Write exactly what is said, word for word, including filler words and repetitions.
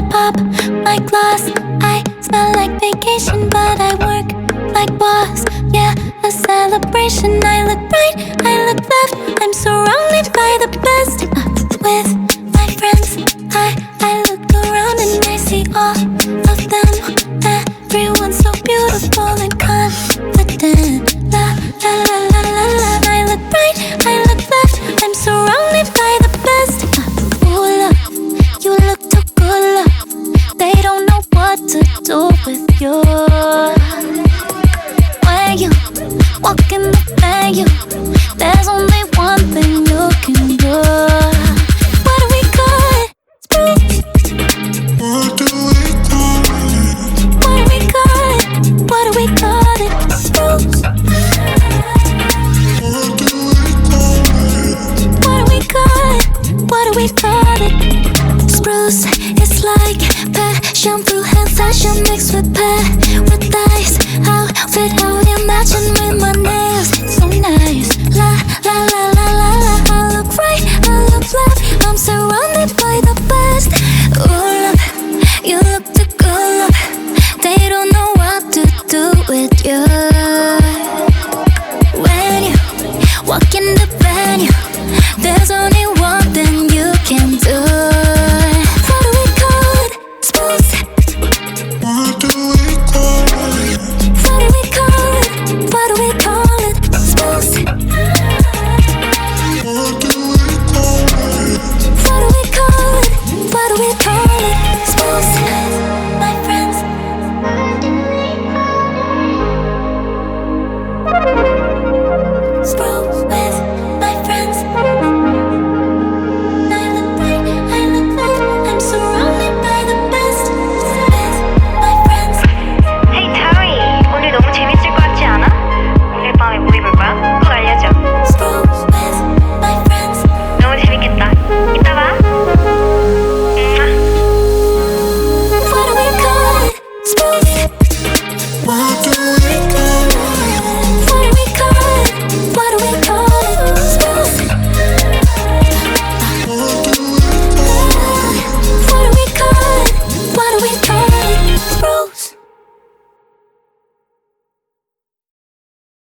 pop my gloss. I smell like vacation, but I work like boss. Yeah, a celebration. I look right, I look left. I'm surrounded by the best. Uh, with my friends, I, I look around and I see all of them. Everyone's so beautiful and confident. La la la la la la. I look right, I look left. I'm surrounded by the best. Uh, oh look, you look too good, look. They don't know what to do with you. When you walk in the venue, there's only one thing you can do. What do we call it? Spruce. What do we call it? What do we call it? What do we call it? Spruce. What do we call it? What do we call it? What do we call it? Spruce. It's like passion through hands, passion mixed with paradise. Outfit, how you matching with my